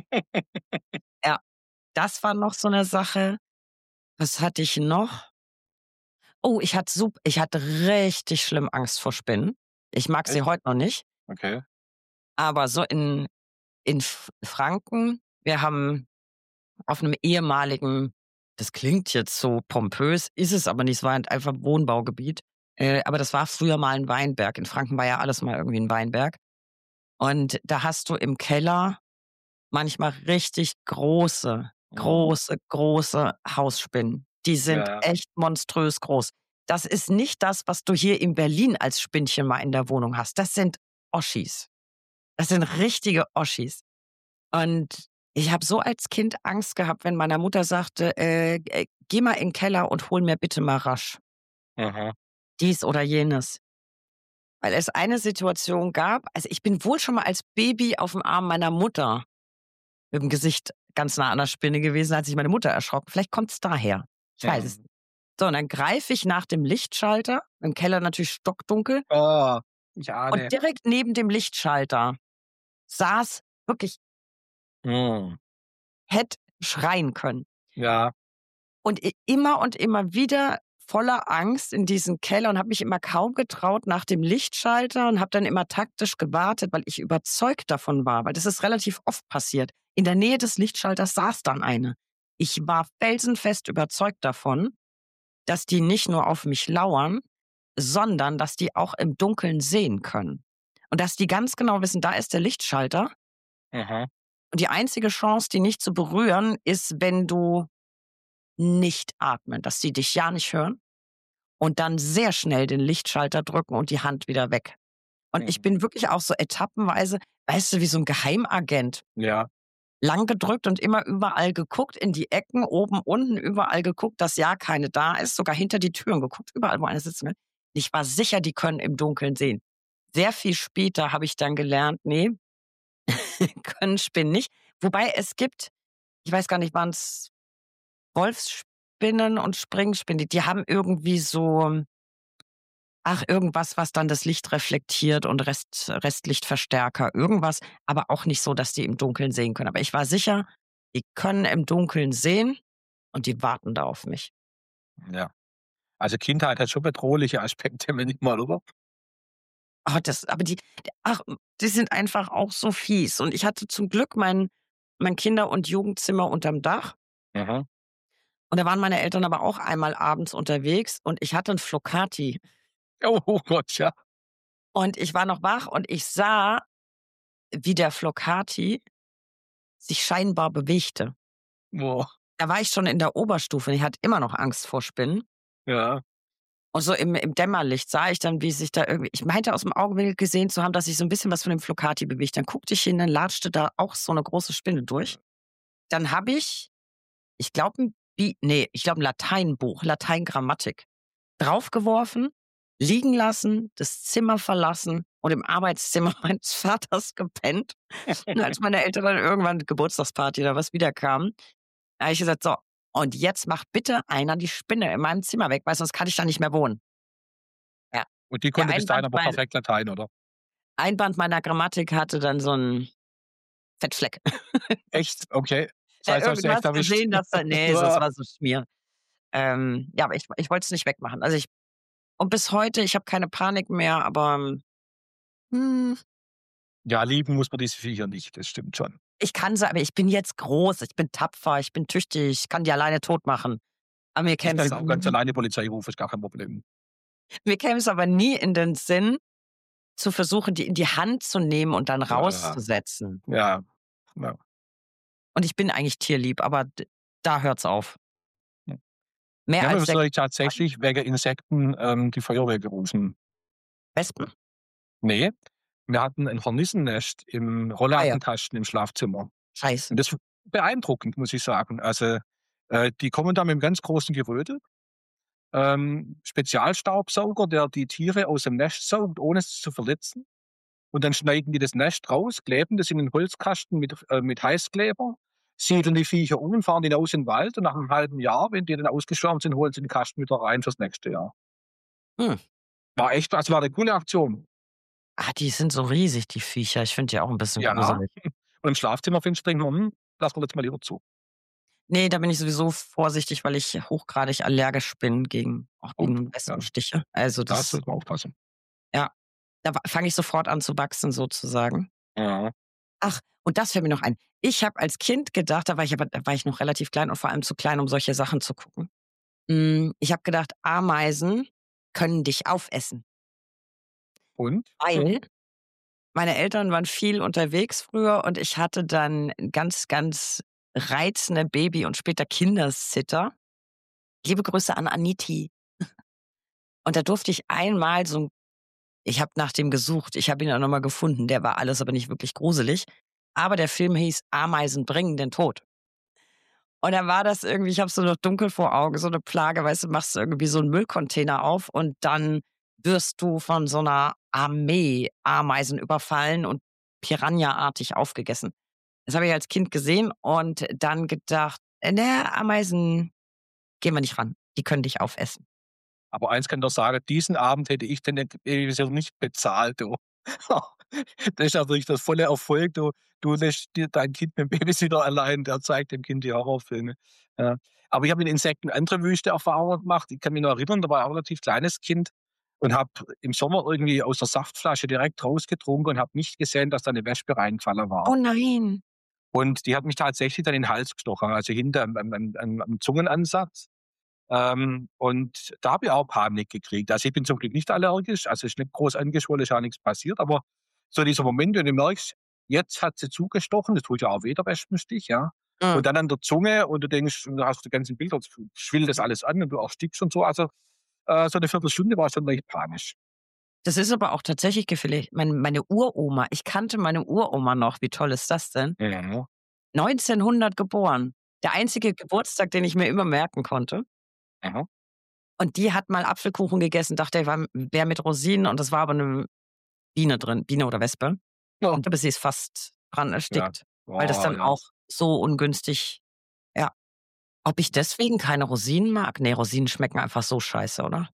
Ja, das war noch so 'ne Sache. Was hatte ich noch? Oh, ich hatte sup ich hatte richtig schlimm Angst vor Spinnen. Ich mag sie Echt? heute noch nicht, Okay. aber so in in F Franken, wir haben auf 'nem ehemaligen, das klingt jetzt so pompös, ist es aber nicht, es war halt einfach Wohnbaugebiet, äh, aber das war früher mal 'n Weinberg. In Franken war ja alles mal irgendwie 'n Weinberg. Und da hast du im Keller manchmal richtig große, Mhm. große, große Hausspinnen. Die sind Ja. echt monströs groß. Das ist nicht das, was du hier in Berlin als Spinnchen mal in der Wohnung hast. Das sind Oschis. Das sind richtige Oschis. Und ich habe so als Kind Angst gehabt, wenn meiner Mutter sagte: „Äh, äh, geh mal in 'n Keller und hol mir bitte mal rasch Mhm. dies oder jenes.“ Weil es eine Situation gab, also, ich bin wohl schon mal als Baby aufm Arm meiner Mutter mit'm Gesicht ganz nah an der Spinne gewesen, da hat sich meine Mutter erschrocken. Vielleicht kommt's daher. Ich weiß es Mhm. nicht. So, und dann greife ich nach dem Lichtschalter, im Keller natürlich stockdunkel, Oh, ich und ahne. direkt neben dem Lichtschalter saß wirklich, Mhm. hätte schreien können. Ja. Und i immer und immer wieder voller Angst in diesen Keller und habe mich immer kaum getraut nach dem Lichtschalter und habe dann immer taktisch gewartet, weil ich überzeugt davon war, weil das ist relativ oft passiert. In der Nähe des Lichtschalters saß dann eine. Ich war felsenfest überzeugt davon, dass die nicht nur auf mich lauern, sondern dass die auch im Dunkeln sehen können. Und dass die ganz genau wissen, da ist der Lichtschalter Mhm. und die einzige Chance, die nicht zu berühren, ist, wenn du nicht atmen, dass sie dich ja nicht hören und dann sehr schnell den Lichtschalter drücken und die Hand wieder weg. Und ich Mhm. bin wirklich auch so etappenweise, weißt du, wie so 'n Geheimagent, Ja. lang gedrückt und immer überall geguckt, in die Ecken, oben, unten, überall geguckt, dass ja keine da ist, sogar hinter die Türen geguckt, überall, wo eine sitzen will. Ich war sicher, die können im Dunkeln sehen. Sehr viel später habe ich dann gelernt, ne, können Spinnen nicht. Wobei es gibt, ich weiß gar nicht, waren's Wolfsspinnen und Springspinnen, die die haben irgendwie so, ach, irgendwas, was dann das Licht reflektiert und Rest Restlichtverstärker, irgendwas, aber auch nicht so, dass die im Dunkeln sehen können. Aber ich war sicher, die können im Dunkeln sehen und die warten da auf mich. Ja. Also, Kindheit hat schon bedrohliche Aspekte manchmal, oder? Oh, das aber die ach, die sind einfach auch so fies. Und ich hatte zum Glück mein mein Kinder und Jugendzimmer unterm Dach. Mhm. Und da waren meine Eltern aber auch einmal abends unterwegs und ich hatte 'n Flocati. Oh, oh Gott, ja. Und ich war noch wach und ich sah, wie der Flocati sich scheinbar bewegte. Boah. Da war ich schon in der Oberstufe und ich hatte immer noch Angst vor Spinnen. Ja. Und so im im Dämmerlicht sah ich dann, wie sich da irgendwie, ich meinte aus'm Augenwinkel gesehen zu haben, dass sich so 'n bisschen was von dem Flocati bewegt. Dann guckte ich hin, dann latschte da auch so 'ne große Spinne durch. Dann habe ich, ich glaube 'n Bi ne, ich glaube 'n Lateinbuch, Lateingrammatik, draufgeworfen, liegen lassen, das Zimmer verlassen und im Arbeitszimmer meines Vaters gepennt. Und als meine Eltern dann irgendwann Geburtstagsparty oder was wiederkamen, habe ich gesagt: „So, und jetzt macht bitte einer die Spinne in meinem Zimmer weg, weil sonst kann ich da nicht mehr wohnen.“ Ja. Und die Ja, konnte bis ein dahin Band aber mein perfekt Latein, oder? ein Band meiner Grammatik hatte dann so 'n Fettfleck. Echt? Okay. Das Ja, heißt, hast du echt irgendwas erwischt. gesehen, dass da, ne, das Boah. war so Schmier. Ähm, ja, aber ich ich wollte es nicht wegmachen. Also, ich und bis heute, ich habe keine Panik mehr, aber, hm, Ja, lieben muss man diese Viecher nicht, das stimmt schon. ich kann sie, aber ich bin jetzt groß, ich bin tapfer, ich bin tüchtig, ich kann die alleine tot machen. Aber mir Ich käme kann es jetzt auch ganz alleine Polizei rufen, ist gar kein Problem. mir käme es aber nie in den Sinn, zu versuchen, die in die Hand zu nehmen und dann Ja, rauszusetzen. ja, ja. Und ich bin eigentlich tierlieb, aber d da hört's auf. Ja. Mehr Wir haben als jetzt sechs neulich tatsächlich wegen Insekten, ähm, die Feuerwehr gerufen. Wespen? Ne, wir hatten ein Hornissennest im Ah ja, Rollladenkasten im Schlafzimmer. scheiße. Und das war beeindruckend, muss ich sagen. Also, äh, die kommen da mit 'nem ganz großen Gerödel, ähm, Spezialstaubsauger, der die Tiere aus dem Nest saugt, ohne es zu verletzen. Und dann schneiden die das Nest raus, kleben das in 'nen Holzkasten mit äh, mit Heißkleber, siedeln die Viecher um und fahren hinaus in 'n Wald und nach 'nem halben Jahr, wenn die dann ausgeschwärmt sind, holen sie den Kasten wieder rein fürs nächste Jahr. Hm. War echt, also, war 'ne coole Aktion. Ah, die sind so riesig, die Viecher. Ich finde die auch 'n bisschen Ja. gruselig. Und im Schlafzimmer findest du denkt man: „Hm, lassen wir jetzt mal lieber zu.“ Ne, da bin ich sowieso vorsichtig, weil ich hochgradig allergisch bin gegen auch Oh, gegen ja, Wespenstiche. Also, da das sollte man aufpassen. ja, da wa fange ich sofort an zu wachsen sozusagen. Ja. Ach, und das fällt mir noch ein. Ich habe als Kind gedacht, da war ich aber da war ich noch relativ klein und vor allem zu klein, um solche Sachen zu gucken. Hm, ich habe gedacht, Ameisen können dich aufessen, Und? weil meine Eltern waren viel unterwegs früher und ich hatte dann ganz, ganz reizende Baby und später Kindersitter. Liebe Grüße an Aniti. Und da durfte ich einmal so 'n ich habe nach dem gesucht, ich habe ihn auch noch mal gefunden, der war alles aber nicht wirklich gruselig. Aber der Film hieß „Ameisen bringen den Tod.“ Und dann war das irgendwie ich habe es so noch dunkel vor Augen, so 'ne Plage, weißt du, machst irgendwie so 'n Müllcontainer auf und dann wirst du von so 'ner Armee Ameisen überfallen und Piranha-artig aufgegessen. Das habe ich als Kind gesehen und dann gedacht: „Äh, ne, Ameisen gehen wir nicht ran. Die können dich aufessen.“ Aber eins kann ich dir sagen, diesen Abend hätte ich den Babysitter nicht bezahlt, du. Das ist natürlich das volle Erfolg. Du du lässt dir dein Kind mit dem Babysitter allein, der zeigt dem Kind die Horrorfilme. Ja. Aber ich habe mit Insekten andere wüste Erfahrungen gemacht. Ich kann mich noch erinnern, da war ich auch 'n relativ kleines Kind und habe im Sommer irgendwie aus der Saftflasche direkt rausgetrunken und habe nicht gesehen, dass da 'ne Wespe reingefallen war. Oh nein. Und die hat mich tatsächlich dann in den Hals gestochen, also hinter am am am am am Zungenansatz. Ähm, und da habe ich auch Panik gekriegt. Also, ich bin zum Glück nicht allergisch, also ist nicht groß angeschwollen, ist auch nix passiert, aber so dieser Moment, wenn du merkst, jetzt hat sie zugestochen, das tut ja auch weh, der Wespenstich, ja. Mhm. Und dann an der Zunge und du denkst und du hast die ganzen Bilder, schwillt das alles an und du erstickst und so. Also, äh, so 'ne Viertelstunde war ich schon leicht panisch. Das ist aber auch tatsächlich gefährlich. Mein meine Uroma ich kannte meine Uroma noch. Wie toll ist das denn? Mhm. neunzehnhundert geboren. Der einzige Geburtstag, den ich mir immer merken konnte. Mhm. Und die hat mal Apfelkuchen gegessen, dachte, er war wäre mit Rosinen und es war aber 'ne Biene drin, Biene oder Wespe. Ja. Und da sie ist fast dran Ja. erstickt, weil das Oh, dann ja. auch so ungünstig ja. Ob ich deswegen keine Rosinen mag? Ne, Rosinen schmecken einfach so scheiße, oder?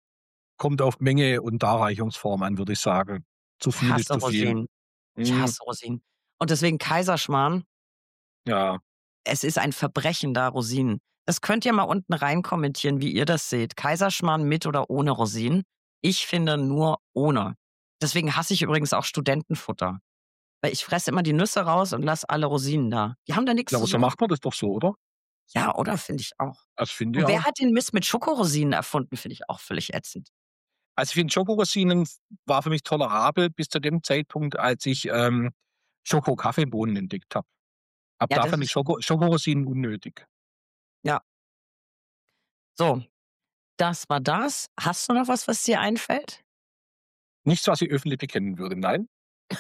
Kommt auf Menge und Darreichungsform an, würde ich sagen. Zu Ich viel ist hasse zu viel. Rosinen. Ich Mhm. hasse Rosinen. Und deswegen Kaiserschmarrn. Ja. Es ist ein Verbrechen, da Rosinen das könnt ihr mal unten rein kommentieren, wie ihr das seht. Kaiserschmarrn mit oder ohne Rosinen? Ich finde nur ohne. Deswegen hasse ich übrigens auch Studentenfutter. Weil ich fresse immer die Nüsse raus und lasse alle Rosinen da. Die haben da nix Ja, zu aber so suchen. macht man das doch so, oder? Ja, oder? Finde ich auch. Das finde ich Und wer auch. hat den Mist mit Schokorosinen erfunden? Finde ich auch völlig ätzend. Also, ich finde Schokorosinen f war für mich tolerabel bis zu dem Zeitpunkt, als ich, ähm, Schoko-Kaffeebohnen entdeckt habe. Ab Ja, da das fand ich ist Schoko Schokorosinen unnötig. ja. So, das war das. Hast du noch was, was dir einfällt? Nichts, was ich öffentlich bekennen würde, nein.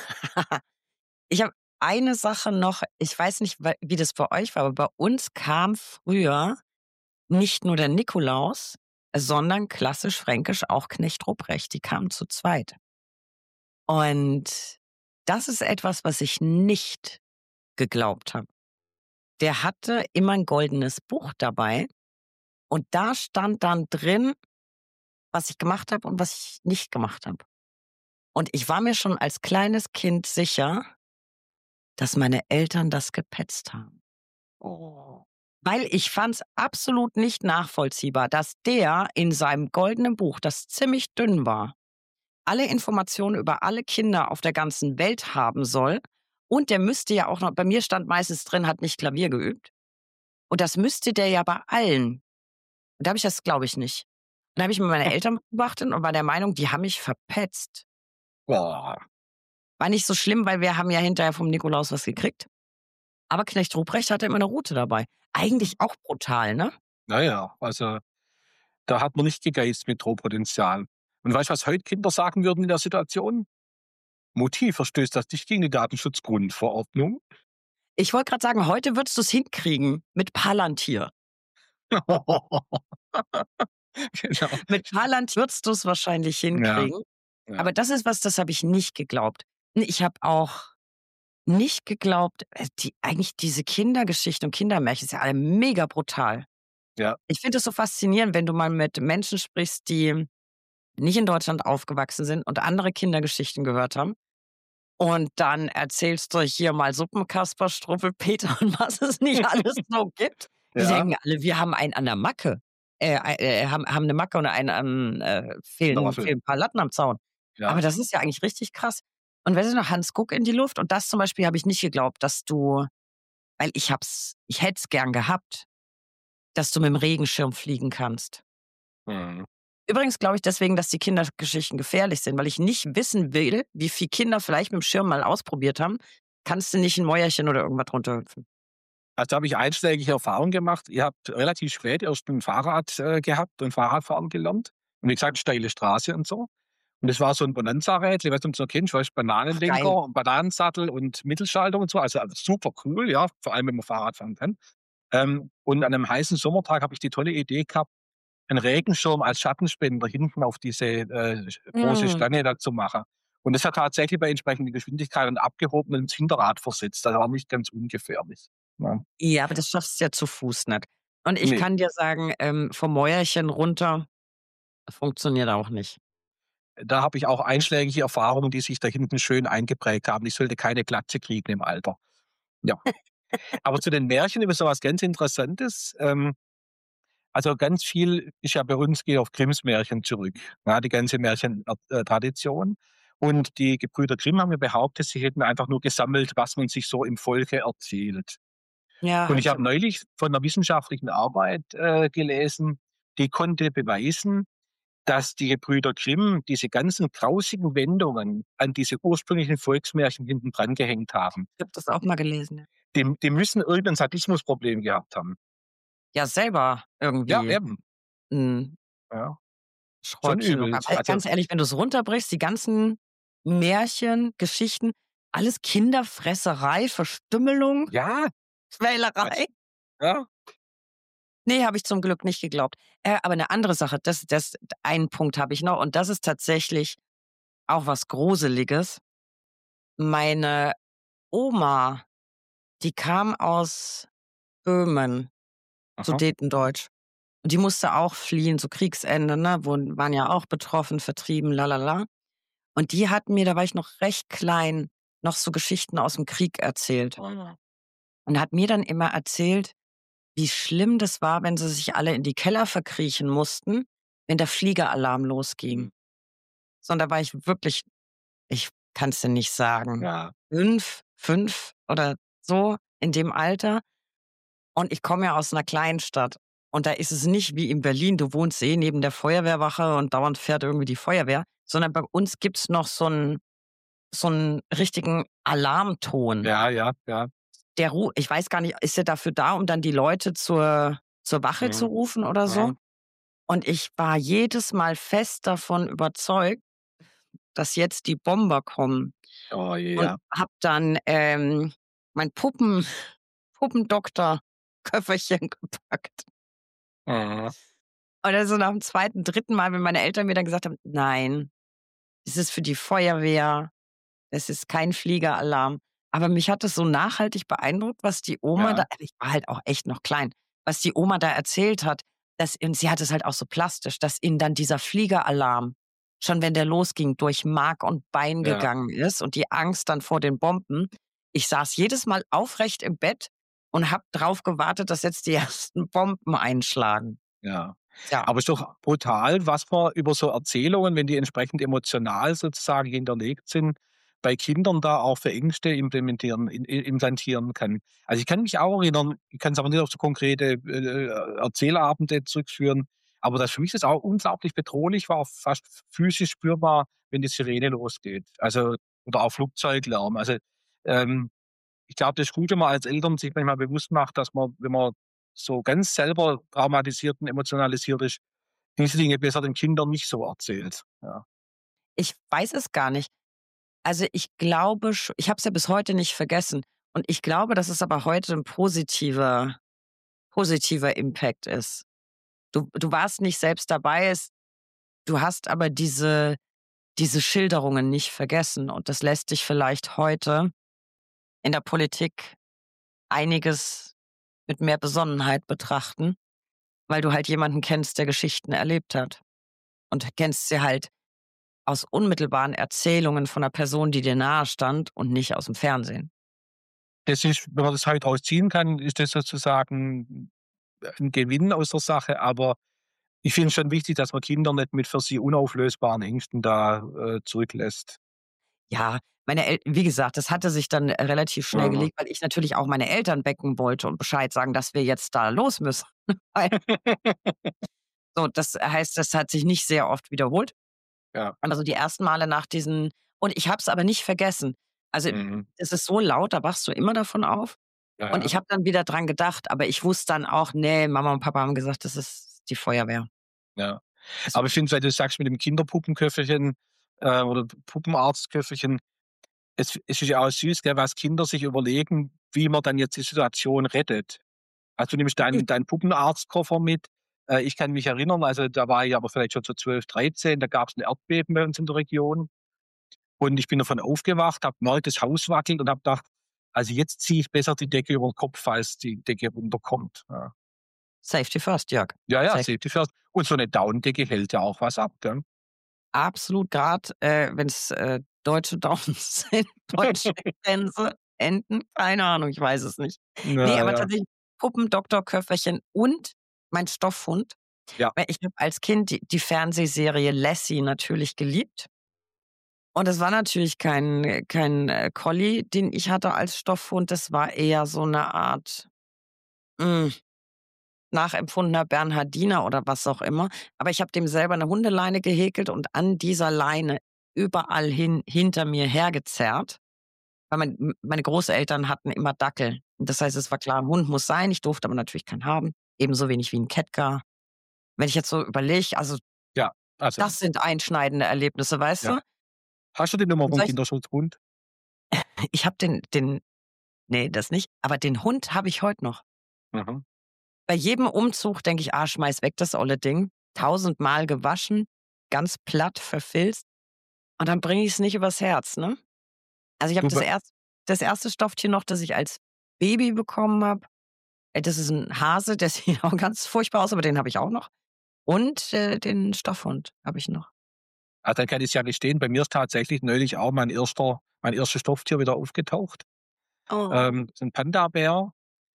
Ich habe eine Sache noch, ich weiß nicht, wa wie das bei euch war, aber bei uns kam früher nicht nur der Nikolaus, sondern klassisch fränkisch auch Knecht Ruprecht. Die kamen zu zweit. Und das ist etwas, was ich nicht geglaubt habe. Der hatte immer 'n goldenes Buch dabei und da stand dann drin, was ich gemacht habe und was ich nicht gemacht habe. Und ich war mir schon als kleines Kind sicher, dass meine Eltern das gepetzt haben. Oh. Weil ich fand's absolut nicht nachvollziehbar, dass der in seinem goldenen Buch, das ziemlich dünn war, alle Informationen über alle Kinder auf der ganzen Welt haben soll. Und der müsste ja auch noch bei mir stand meistens drin, hat nicht Klavier geübt. Und das müsste der ja bei allen. Und da habe ich das glaube ich nicht. Dann habe ich mir meine Eltern beobachtet und war der Meinung, die haben mich verpetzt. Boah. War nicht so schlimm, weil wir haben ja hinterher vom Nikolaus was gekriegt. Aber Knecht Ruprecht hatte immer 'ne Rute dabei. Eigentlich auch brutal, ne? Na ja, also, da hat man nicht gegeizt mit Drohpotenzial. Und weißt du, was heute Kinder sagen würden in der Situation? Mutti, verstößt das nicht gegen die Datenschutzgrundverordnung? Ich wollte grad sagen, heute würdest du's hinkriegen mit Palantir. Genau. Mit Palantir würdest du's wahrscheinlich Ja, hinkriegen. ja. Aber das ist was, das habe ich nicht geglaubt. Und ich habe auch nicht geglaubt, äh, die eigentlich diese Kindergeschichten und Kindermärchen sind ja alle mega brutal. Ja. Ich finde es so faszinierend, wenn du mal mit Menschen sprichst, die nicht in Deutschland aufgewachsen sind und andere Kindergeschichten gehört haben. Und dann erzählst du hier mal Suppenkasper, Struwwelpeter und was es nicht alles so gibt. Die Ja, denken alle, wir haben einen an der Macke. Äh, äh, haben, haben eine Macke und einen an, äh, in der fehlen, Waffel. fehlen ein paar Latten am Zaun. Aber Ja. das ist ja eigentlich richtig krass. Und weißt du noch, Hans Guck in die Luft? Und das zum Beispiel habe ich nicht geglaubt, dass du, weil ich hab's, ich hätte es gern gehabt, dass du mit dem Regenschirm fliegen kannst. Mhm. Übrigens glaube ich deswegen, dass die Kindergeschichten gefährlich sind, weil ich nicht wissen will, wie viele Kinder vielleicht mit dem Schirm mal ausprobiert haben. Kannst du nicht ein Mäuerchen oder irgendwas runterhüpfen? Also, da habe ich einschlägige Erfahrungen gemacht. Ihr habt relativ spät erst 'n Fahrrad, äh, gehabt und Fahrradfahren gelernt. Und wie gesagt, steile Straße und so. Und das war so 'n Bonanza-Rädchen, ich weiß nicht, ob du's noch kennst, weißt, Ach geil. Bananenlenker, Bananensattel und Mittelschaltung und so. Also, also super cool, ja, vor allem, wenn man Fahrrad fahren kann. Ähm, und an 'nem heißen Sommertag habe ich die tolle Idee gehabt, 'n Regenschirm als Schattenspender hinten auf diese, äh, sch große Mhm. Stange da zu machen. Und das hat tatsächlich bei entsprechender Geschwindigkeit dann abgehoben und ins Hinterrad versetzt. Also, war nicht ganz ungefährlich. Ja. Ja, aber das schaffst du ja zu Fuß nicht. Und ich Ne. kann dir sagen, ähm, vom Mäuerchen runter funktioniert auch nicht. Da habe ich auch einschlägige Erfahrungen, die sich da hinten schön eingeprägt haben. Ich sollte keine Glatze kriegen im Alter. Ja. Aber zu den Märchen über so was ganz Interessantes. Ähm, also ganz viel ist ja bei uns geht auf Grimms Märchen zurück, ja, die ganze Märchen äh, Tradition. Und die Gebrüder Grimm haben ja behauptet, sie hätten einfach nur gesammelt, was man sich so im Volke erzählt. Ja, Und habe ich ich habe aber. neulich von 'ner wissenschaftlichen Arbeit, äh, gelesen, die konnte beweisen, dass die Gebrüder Grimm diese ganzen grausigen Wendungen an diese ursprünglichen Volksmärchen hinten dran gehängt haben. Ich habe das auch mal gelesen, ja. Die die müssen irgendein Sadismusproblem gehabt haben. Ja, selber Ja, irgendwie eben. 'n Ja, schon Schräubchen noch übel. gehabt. Äh, Also, ganz ehrlich, wenn du's runterbrichst, die ganzen Märchen, Geschichten, alles Kinderfresserei, Verstümmelung, ja, Quatsch. Quälerei. Ja, Ne, habe ich zum Glück nicht geglaubt. Äh, aber 'ne andere Sache, das das einen Punkt habe ich noch und das ist tatsächlich auch was Gruseliges. Meine Oma, die kam aus Böhmen, aha, Sudetendeutsch. Und die musste auch fliehen, so Kriegsende, ne, wurden waren ja auch betroffen, vertrieben, la la la. Und die hat mir, da war ich noch recht klein, noch so Geschichten aus'm Krieg erzählt mhm, und hat mir dann immer erzählt, wie schlimm das war, wenn sie sich alle in die Keller verkriechen mussten, wenn der Fliegeralarm mhm, losging. So, und da war ich wirklich, ich kann's dir nicht sagen, ja, fünf, fünf oder so in dem Alter. Und ich komme ja aus 'ner Kleinstadt. Und da ist es nicht wie in Berlin, du wohnst eh neben der Feuerwehrwache und dauernd fährt irgendwie die Feuerwehr, sondern bei uns gibt's noch so 'n so 'n richtigen Alarmton. ja, ja, ja, Der ru ich weiß gar nicht, ist der dafür da, um dann die Leute zur zur Wache zu mhm, rufen oder so? mhm. Und ich war jedes Mal fest davon überzeugt, dass jetzt die Bomber kommen Oh je, und ja. habe dann, ähm, mein Puppen Puppendoktor-Köfferchen gepackt. Mhm, Und dann so nach dem zweiten, dritten Mal, wenn meine Eltern mir dann gesagt haben: „Nein, es ist für die Feuerwehr, es ist kein Fliegeralarm.“ Aber mich hat das so nachhaltig beeindruckt, was die Oma da, ja, ich war halt auch echt noch klein, was die Oma da erzählt hat, dass, und sie hat es halt auch so plastisch, dass ihnen dann dieser Fliegeralarm, schon wenn der losging, durch Mark und Bein ja, gegangen ist und die Angst dann vor den Bomben. Ich saß jedes Mal aufrecht im Bett und habe drauf gewartet, dass jetzt die ersten Bomben einschlagen. ja. Ja. Aber ist doch brutal, was man über so Erzählungen, wenn die entsprechend emotional sozusagen hinterlegt sind, bei Kindern da auch für Ängste implementieren in i implantieren kann. Also, ich kann mich auch erinnern, ich kann es aber nicht auf so konkrete, äh, Erzählabende zurückführen, aber dass für mich das auch unglaublich bedrohlich war, fast physisch spürbar, wenn die Sirene losgeht. Also oder auch Flugzeuglärm. Also, ähm ich glaube, das ist gut, wenn man als Eltern sich manchmal bewusst macht, dass man, wenn man so ganz selber traumatisiert und emotionalisiert ist, diese Dinge besser den Kindern nicht so erzählt. Ja. Ich weiß es gar nicht. Also, ich glaube sch ich habe es ja bis heute nicht vergessen und ich glaube, dass es aber heute 'n positiver positiver Impact ist. Du du warst nicht selbst dabei, es du hast aber diese diese Schilderungen nicht vergessen und das lässt dich vielleicht heute in der Politik einiges mit mehr Besonnenheit betrachten, weil du halt jemanden kennst, der Geschichten erlebt hat. und kennst sie halt aus unmittelbaren Erzählungen von einer Person, die dir nahe stand und nicht aus dem Fernsehen. Das ist, wenn man das halt rausziehen kann, ist das sozusagen ein Gewinn aus der Sache, aber ich finde es schon wichtig, dass man Kinder nicht mit für sie unauflösbaren Ängsten da, äh, zurücklässt. Ja, meine El wie gesagt, das hatte sich dann relativ schnell Mhm. gelegt, weil ich natürlich auch meine Eltern wecken wollte und Bescheid sagen, dass wir jetzt da los müssen. Weil so, das heißt, das hat sich nicht sehr oft wiederholt. Ja. Also, die ersten Male nach diesen und ich habe es aber nicht vergessen. Also, Mhm. es ist so laut, da wachst du immer davon auf. Ja, Und ja, ich habe dann wieder dran gedacht, aber ich wusste dann auch, ne, Mama und Papa haben gesagt, das ist die Feuerwehr. ja. Also, Aber ich finde, weil du sagst mit dem Kinderpuppenköfferchen, äh, oder Puppenarztköfferchen, es es ist ja auch süß, gell, was Kinder sich überlegen, wie man dann jetzt die Situation rettet. Also, du nimmst deinen deinen Puppenarztkoffer mit. Äh, ich kann mich erinnern, also, da war ich aber vielleicht schon so zwölf, dreizehn, da gab's 'n Erdbeben bei uns in der Region und ich bin davon aufgewacht, habe gemerkt, das Haus wackelt und habe gedacht: „Also, jetzt ziehe ich besser die Decke über 'n Kopf, falls die Decke runterkommt." Ja. Safety first, Jörg. Ja, ja, Safe Safety first. Und so 'ne Daunendecke hält ja auch was ab, gell? absolut, grad, äh, wenn's, äh, deutsche Downs sind, deutsche Gänse, Enten, keine Ahnung, ich weiß es nicht. Ne, Na aber ja. tatsächlich Puppen, Doktorköfferchen und mein Stoffhund. Ja, Weil ich habe als Kind die die Fernsehserie Lassie natürlich geliebt. Und es war natürlich kein kein, äh, Collie, den ich hatte als Stoffhund. Das war eher so 'ne Art, hm, nachempfundener Bernhardiner oder was auch immer. Aber ich habe dem selber 'ne Hundeleine gehäkelt und an dieser Leine überall hin hinter mir hergezerrt, weil mein m meine Großeltern hatten immer Dackel. Und das heißt, es war klar, 'n Hund muss sein. Ich durfte aber natürlich keinen haben, ebenso wenig wie 'n Catcar. Wenn ich jetzt so überlege, also, ja. Also, das sind einschneidende Erlebnisse, weißt ja. du? Hast du die Nummer Und vom solch Kinderschutzbund? ich habe den den ne, das nicht, aber den Hund habe ich heute noch. Mhm. Bei jedem Umzug denke ich: „Ah, schmeiß weg das olle Ding." Tausendmal gewaschen, ganz platt, verfilzt und dann bringe ich's nicht übers Herz, ne? Also, ich habe Du, das wa erst das erste Stofftier noch, das ich als Baby bekommen habe, äh, das ist 'n Hase, der sieht auch ganz furchtbar aus, aber den habe ich auch noch. Und, äh, den Stoffhund habe ich noch. ah, dann kann ich's ja gestehen, bei mir ist tatsächlich neulich auch mein erster mein erstes Stofftier wieder aufgetaucht. Oh. Ähm, so 'n Panda-Bär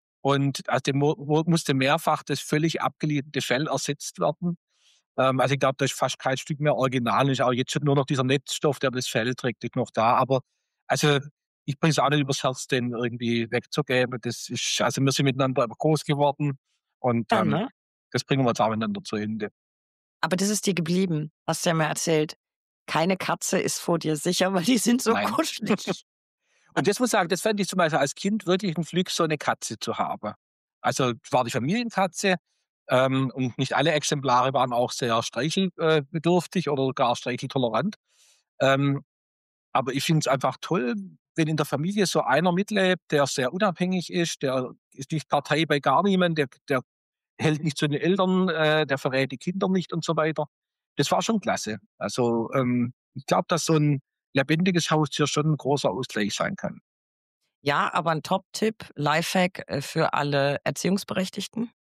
und also dem mu mu musste mehrfach das völlig abgeliehene Fell ersetzt werden. Ähm, also ich glaube, da ist fast kein Stück mehr original, ist auch jetzt schon nur noch dieser Netzstoff, der das Fell trägt, ist noch da. Aber also, ich bringe es auch nicht übers Herz, den irgendwie wegzugeben. Das ist also wir sind miteinander groß geworden und, Ja, ähm, ne? das bringen wir jetzt auch miteinander zu Ende. Aber das ist dir geblieben, hast du ja mal erzählt. Keine Katze ist vor dir sicher, weil die sind so Nein. kuschelig. Und das muss ich sagen, das fand ich zum Beispiel als Kind wirklich 'n Glück, so 'ne Katze zu haben. Also, es war die Familienkatze, ähm, und nicht alle Exemplare waren auch sehr streichelbedürftig äh, bedürftig oder gar streicheltolerant. Ähm, aber ich finde es einfach toll, wenn in der Familie so einer mitlebt, der sehr unabhängig ist, der ist nicht Partei bei gar niemand, der der hält nicht zu den Eltern, äh, der verrät die Kinder nicht und so weiter. Das war schon klasse. Also, ähm, ich glaube, dass so 'n lebendiges Haustier schon 'n großer Ausgleich sein kann. Ja, aber 'n Top-Tipp, Lifehack, äh, für alle Erziehungsberechtigten.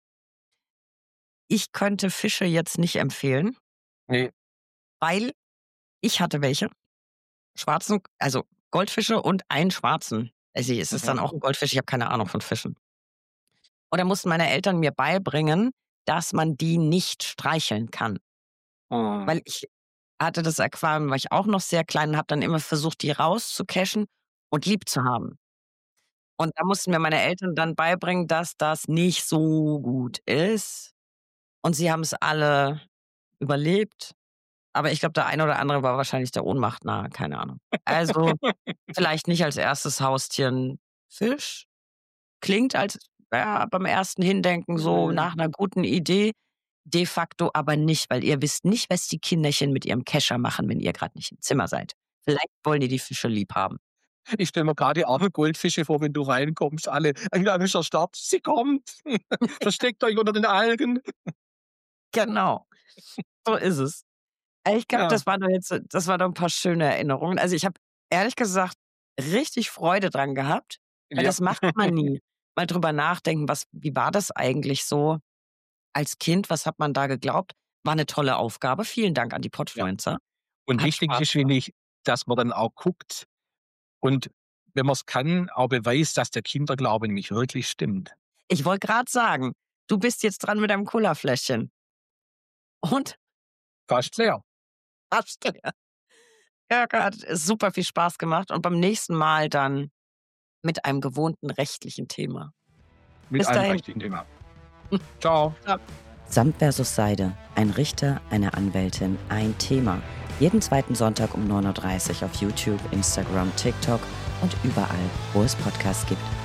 Ich könnte Fische jetzt nicht empfehlen, Ne. weil ich hatte welche, schwarzen also Goldfische und einen schwarzen. Also, es ist dann Mhm. auch 'n Goldfisch, ich habe keine Ahnung von Fischen. Und da mussten meine Eltern mir beibringen, dass man die nicht streicheln kann. Mhm. Weil ich hatte das Aquarium war ich auch noch sehr klein und habe dann immer versucht, die rauszucashen und lieb zu haben. Und da mussten mir meine Eltern dann beibringen, dass das nicht so gut ist. Und sie haben's alle überlebt, aber ich glaube, der eine oder andere war wahrscheinlich der Ohnmacht nahe, keine Ahnung. Also, vielleicht nicht als erstes Haustier 'n Fisch. Klingt als ja, beim ersten Hindenken so Mhm. nach 'ner guten Idee, de facto aber nicht, weil ihr wisst nicht, was die Kinderchen mit ihrem Kescher machen, wenn ihr grad nicht im Zimmer seid. Vielleicht wollen die die Fische lieb haben. Ich stelle mir grad die armen Goldfische vor, wenn du reinkommst, alle ein alles erstarrt: „Sie kommt! Versteckt euch unter den Algen!" Genau, so ist es. Äh, ich glaube, Ja. das waren doch jetzt das waren doch 'n paar schöne Erinnerungen. Also, ich habe ehrlich gesagt richtig Freude dran gehabt, weil Ja. das macht man nie. Mal drüber nachdenken, was wie war das eigentlich so als Kind? Was hat man da geglaubt? war eine tolle Aufgabe. Vielen Dank an die Ja. Podfluencer. Und Hat wichtig Spaß ist, finde ich, dass man dann auch guckt und wenn man es kann, auch beweist, dass der Kinderglaube nämlich wirklich stimmt. Ich wollte gerade sagen, du bist jetzt dran mit deinem Colafläschchen. Und? Fast leer. Fast leer. Ja, hat super viel Spaß gemacht und beim nächsten Mal dann mit einem gewohnten rechtlichen Thema. Mit Bis einem dahin. richtigen Thema. Ciao. Samt versus Seide. Ein Richter, eine Anwältin, ein Thema. Jeden zweiten Sonntag um neun Uhr dreißig auf YouTube, Instagram, TikTok und überall, wo es Podcasts gibt.